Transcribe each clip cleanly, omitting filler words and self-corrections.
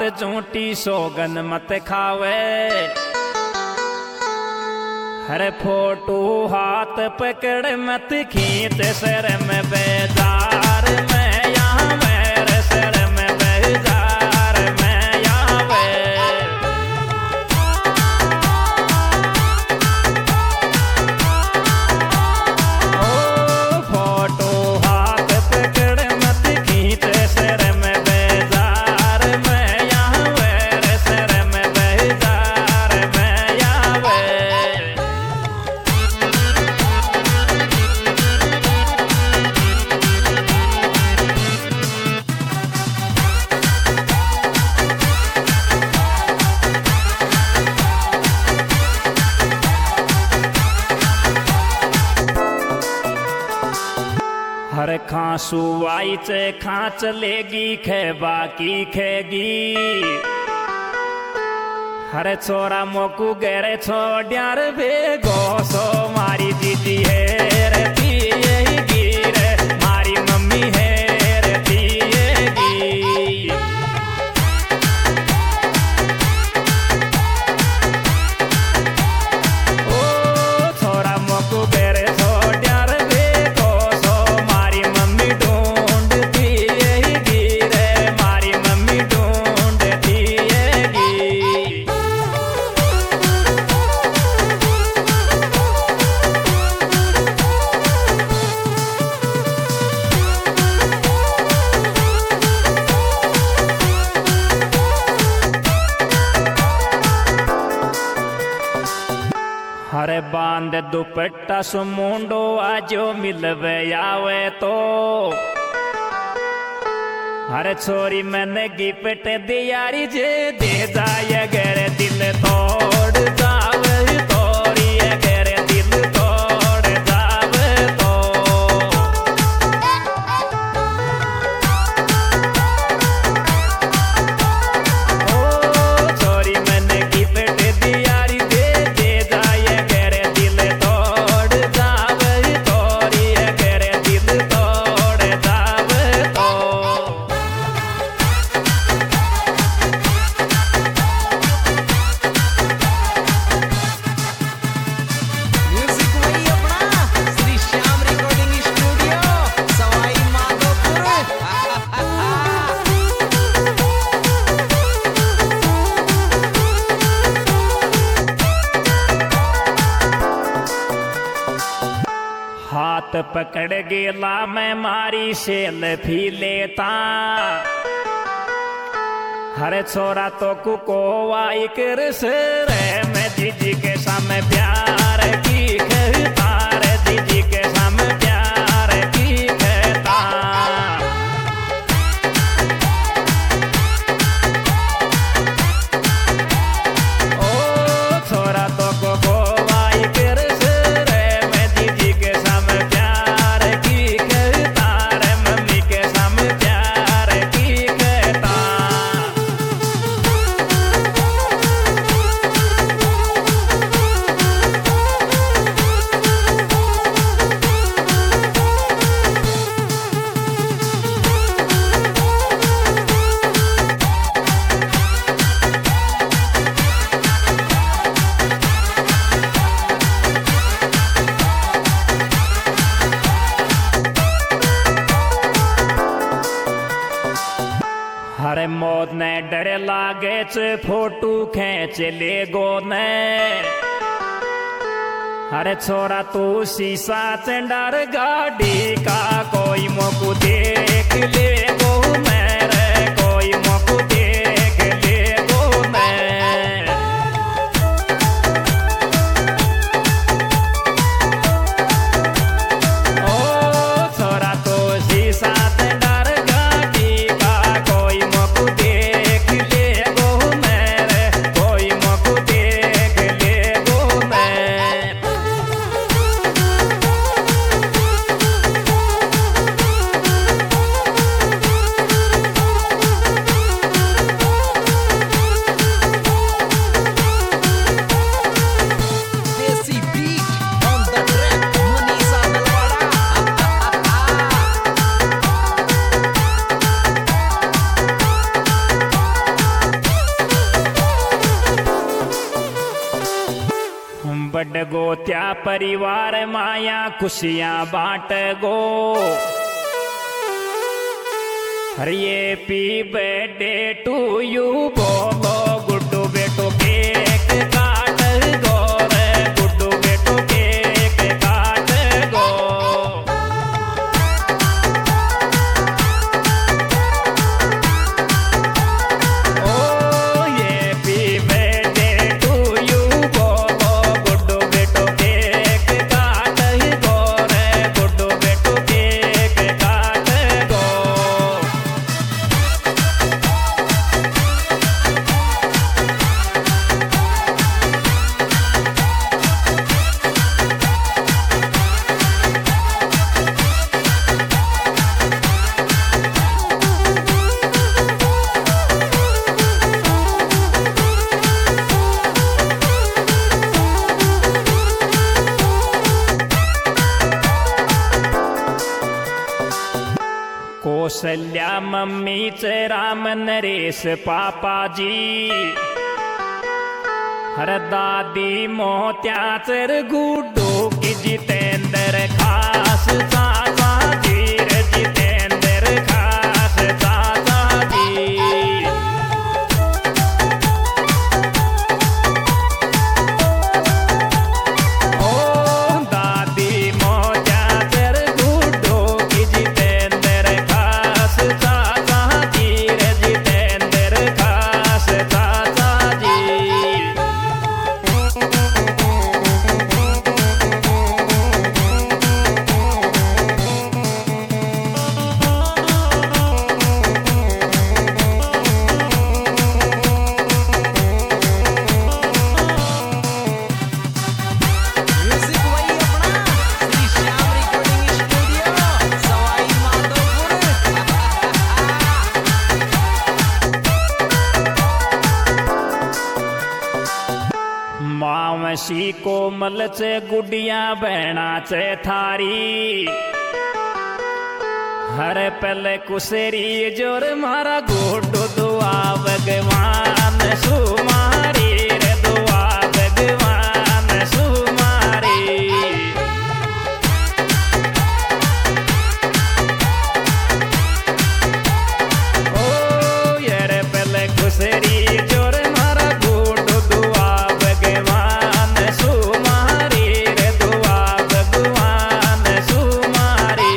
झूठी सोगन मत खावे। हर फोटो हाथ पकड़ मत खींच सर में बेजार में यहाँ मेरे सर में बेजार में यहाँ ओ फोटो हाथ पकड़ मत खींच सर में बेजार में यहाँ मेरे सर में बेजार में यहाँ हर खांसू आई चे खांच लेगी खे बाकी खेगी। हर छोरा मोकू गेरे छोड्यार भेगो सो मारी दीदी है रे पिएगी रे मारी मम्मी है रे पिएगी। ओ छोरा मोकू गेरे छोड्यार भेगो सो मारी मम्मी ढूंढती येगी रे मारी मम्मी ढूंढती येगी। हरे बांध दुपट्टा सुमुंडो आजो मिलवे आवे तो। हरे छोरी मैंने गिफ्ट दियारी जे दे जाए गरे दिल तोड़ जावे तोरी गरे दिल तोड़ जावे तो। ओ छोरी मैंने गिफ्ट दियारी दे जाए गरे दिल तोड़ जावे तोरी गरे दिल तोड़ जावे तो। म्यूजिक वही अपना श्री श्याम रिकॉर्डिंग स्टूडियो सवाई माधोपुर। हाथ पकड़ गेला मैं मारी सेल्फी लेता। हरे छोरा तो कुको वाई कर सर मैं दीदी के सामने प्यार की कहता रे दीदी के सामने प्यार की कहता। ओ छोरा तो कुको वाई कर सर मैं दीदी के सामने प्यार की कहता रे मम्मी के सामने प्यार की कहता। हरे मौत ने डर लागे च फोटो खेच ले गो ने। हरे छोरा तू शीशा से डर गाड़ी का कोई मोकू देख ले गो मेरे कोई मोकू देख ले गो मैं। ओ छोरा तू शीशा से डर गाड़ी का कोई मोकू देख ले गो मेरे कोई मोकू देख ले गो मैं। मंड गो त्या परिवार माया खुशियां बांट गो हरे पी बर्थडे टू यू बोलो गुड्डू बेटो केक काट गो रे गुड्डू बेटो केक काट गो कौशल्या मम्मीचे राम नरेश पापाजी हर दादी मोत्याचर गुड्डू की जितेंद्र खास चाचा जी रे जितेंद्र खास चाचा जी ओ दादी मोत्याचर गुड्डू की जितेंद्र खास चाचा जी रे जितेंद्र खास चाचा जी म्यूजिक वही अपना श्री श्याम रिकॉर्डिंग स्टूडियो सवाई माधोपुर। मावशी कोमल चे गुडिया बहना चे थारी हर पल कुसरी जोर मारा गुड्डू दुआ भगवान सुमारी रे दुआ भगवान सुमारी ओ यार पल कुसरी जोर मारा गुड्डू दुआ भगवान सुमारी रे दुआ भगवान सुमारी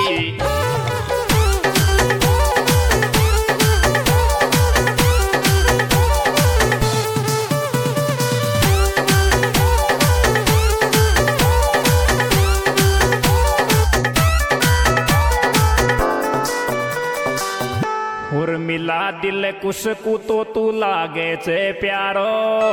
उर्मिला दिल कुसकू तो तू लागे चे प्यारो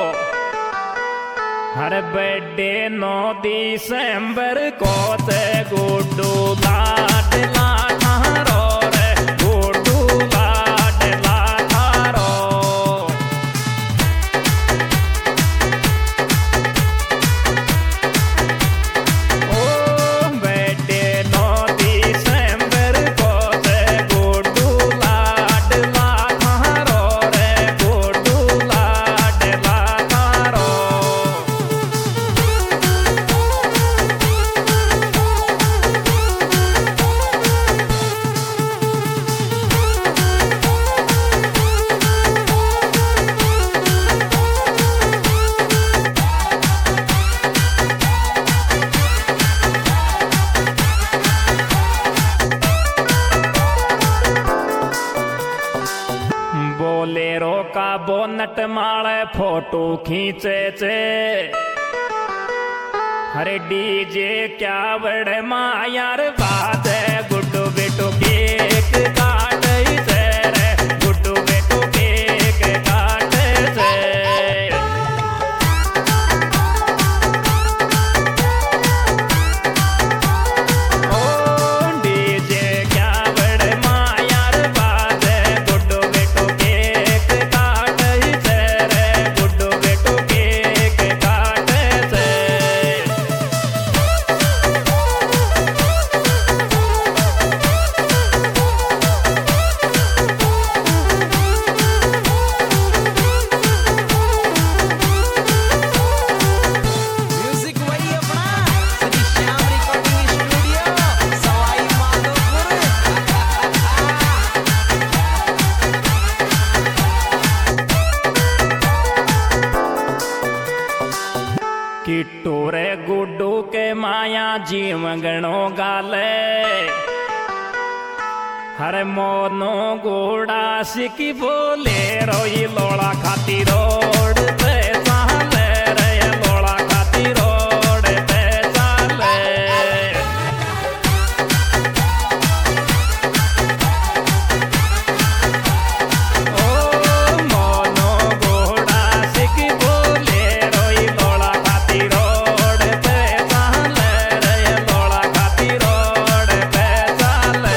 हर बर्थडे 9 दिसंबर को ते गुड्डू लाडला थारो रे गुड्डू लाडला थारो ओ बर्थडे 9 दिसंबर को ते गुड्डू लाडला थारो रे गुड्डू लाडला थारो बोलेरो का बोनट माले फोटो खींचे चे हरे डीजे क्या बड़े मायार बात है गुड्डू बेटो केक काट से रे गुड्डू बेटो केक काट से ओ डीजे क्या बड़े मायार बात है गुड्डू बेटो केक काट से रे गुड्डू बेटो केक काट से किट्टू रे गुड्डू के माया जीव गणो गाले हरे मोनो गोड़ा सिकी बोले रोई लोड़ा खाती रोड पे चाले रे लोड़ा खाती रोड पे चाले ओ मोनो गोड़ा सिकी बोले रोई लोड़ा खाती रोड पे चाले रे लोड़ा खाती रोड पे चाले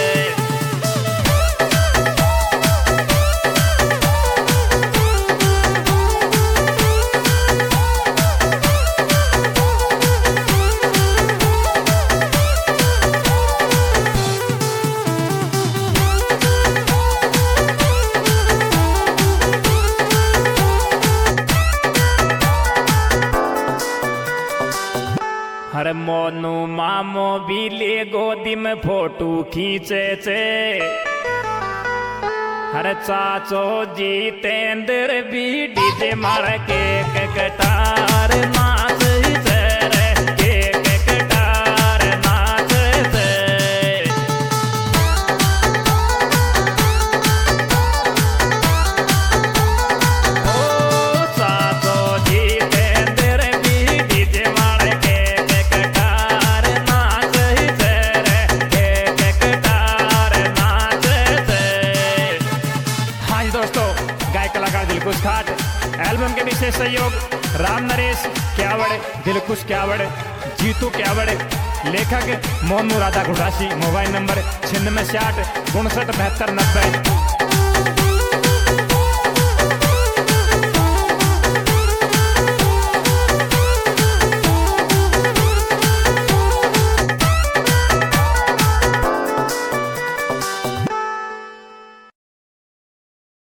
हर मोनू मामो भी ले गोदी में फोटो खींचे चे हर चाचो जीतेंद्र भी डीजे मार के कटार नाच चे रे के कटार नाच चे ओ चाचो जीतेंद्र भी डीजे मार के कटार नाच चे रे के कटार नाच चे हाँ जी दोस्तों, गायक कलाकार दिलखुश खाट एल्बम के विशेष सहयोग राम नरेश क्यावड़, दिलखुश क्यावड़, जीतू क्यावड़, लेखक मोनू राधा घुटासी, मोबाइल नंबर 9660 59 72 90।